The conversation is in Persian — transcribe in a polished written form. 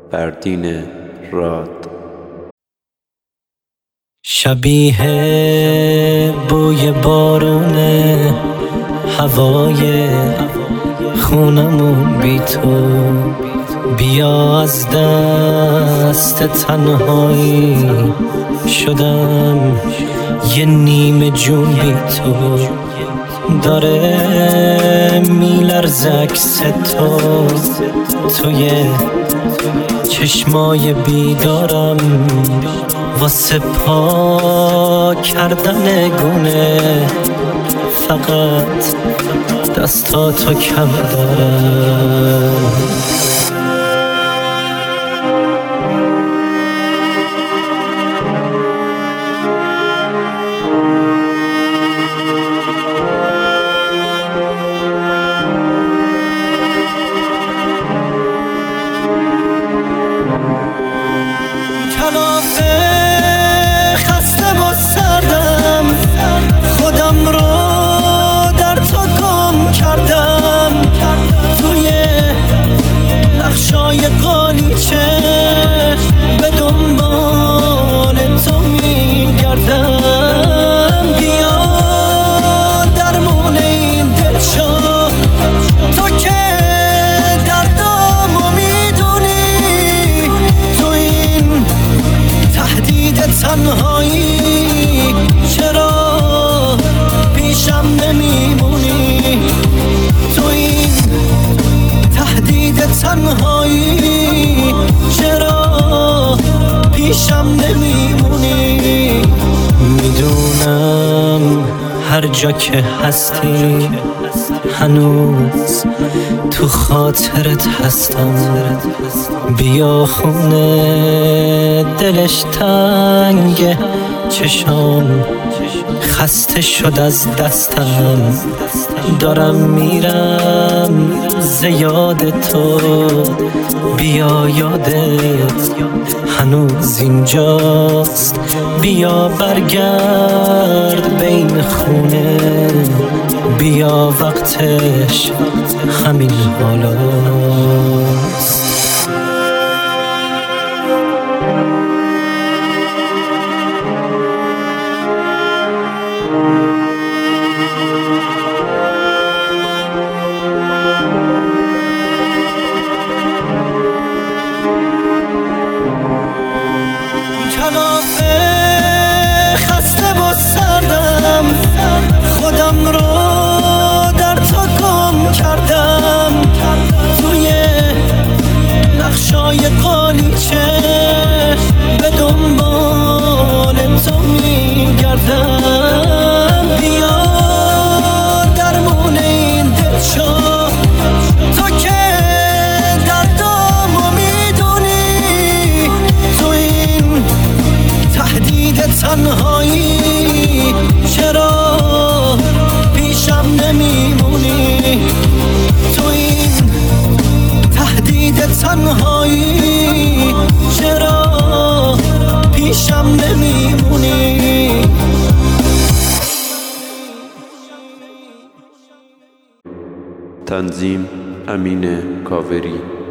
فردین راد. شبیه بوی بارونه، هوای خونمون بی تو، بیا از دست تنهایی شدم یه نیمه جون بی تو. داره میلرزه عکس تو توی چشمای بیدارم، واسه پا کردن گونه فقط دستاتو کم دارم. کلافه خسته و سردم، خودم رو در تو گم کردم، توی نقشای قالیچه به دنبال تو میگردم. بیا درمون این دل شو، تو که دردامو میدونی، تو این تهدید تنهایی چرا پیشم نمیمونی، تو این تهدید تنهایی چرا پیشم نمیمونی. میدونم هر جا که هستی هنوز تو خاطرت هستم، بیا خونه دلش تنگه، چشام خسته شد از دستم، دارم میرم زیاد تو، بیا یادت هنوز اینجاست، بیا برگرد بین خونه، بیا وقتش همین حالاست. کلافه خسته و سردم، خودم رو در تو گم کردم، توی نقشای قالیچه به دنبال تو میگردم. بیا درمون این دل شو، تو که دردامو میدونی، تو این تهدید تنهایی چرا پیشم نمیمونی، تو این تهدید تنهایی چرا پیشم نمیمونی. تنظیم امین کاوری.